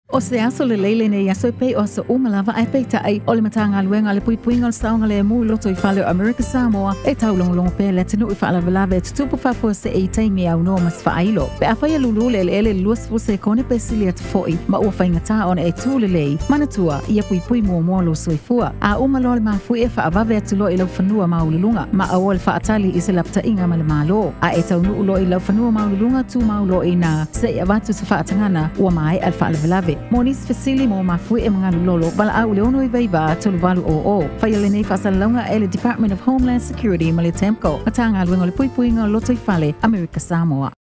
O se aso le leile ne yaso pe o se umalava ai pe tai o le matanga luenga le puipuinga o saunga le mu loto I whale o America Samoa e taulongolongo pe le tenu I whaalawalawe te tupu whafua se e taimi au noa mas whaailo. Pe awhaya lulule le ele luasfu se kone pe silia te foi ma ua whaingata ona e tūle lei manatua ia puipui mua lo soifua. A umalo le mafui e whaavave atulo I lau whanua maululunga ma awol whaatali I se lapta inga ma le malo. A e taunu ulo I lau whanua maululunga tu maulo I na se I avatu se whaatangana ua mai al whaalawalawe. Monis Fasili mo mafui e mga lolo bala au leono I veiva tolu balu o. Whaiale nei whaasalaunga e le Department of Homeland Security ma le Temco. Matanga luenga le puipuinga loto I whale America Samoa.